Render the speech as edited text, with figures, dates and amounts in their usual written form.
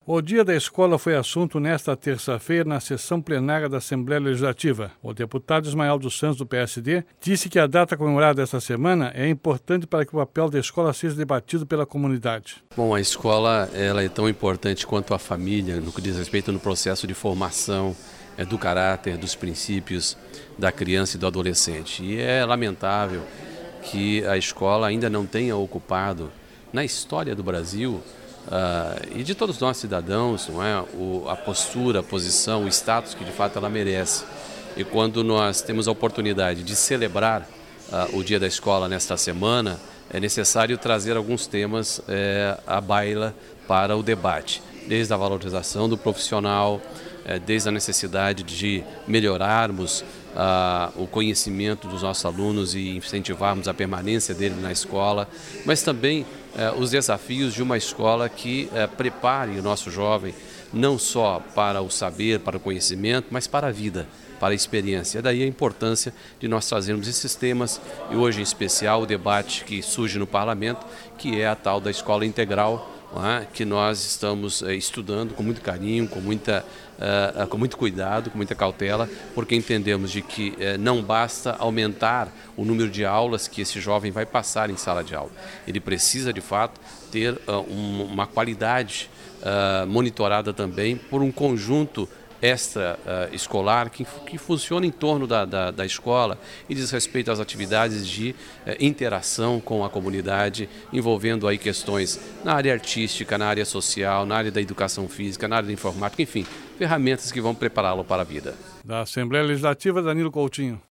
O Dia da Escola foi assunto nesta terça-feira na sessão plenária da Assembleia Legislativa. O deputado Ismael dos Santos, do PSD, disse que a data comemorada esta semana é importante para que o papel da escola seja debatido pela comunidade. Bom, a escola ela é tão importante quanto a família no que diz respeito no processo de formação do caráter, dos princípios da criança e do adolescente. E é lamentável que a escola ainda não tenha ocupado, na história do Brasil, e de todos nós cidadãos, não é? A postura, a posição, o status que de fato ela merece. E quando nós temos a oportunidade de celebrar o Dia da Escola nesta semana, é necessário trazer alguns temas à baila para o debate, desde a valorização do profissional, desde a necessidade de melhorarmos o conhecimento dos nossos alunos e incentivarmos a permanência dele na escola, mas também os desafios de uma escola que prepare o nosso jovem não só para o saber, para o conhecimento, mas para a vida, para a experiência. Daí a importância de nós trazermos esses temas e hoje em especial o debate que surge no Parlamento, que é a tal da escola integral, que nós estamos estudando com muito carinho, com muito cuidado, com muita cautela, porque entendemos de que não basta aumentar o número de aulas que esse jovem vai passar em sala de aula. Ele precisa, de fato, ter uma qualidade monitorada também por um conjunto extra-escolar que funciona em torno da escola e diz respeito às atividades de interação com a comunidade, envolvendo aí questões na área artística, na área social, na área da educação física, na área da informática, enfim, ferramentas que vão prepará-lo para a vida. Da Assembleia Legislativa, Danilo Coutinho.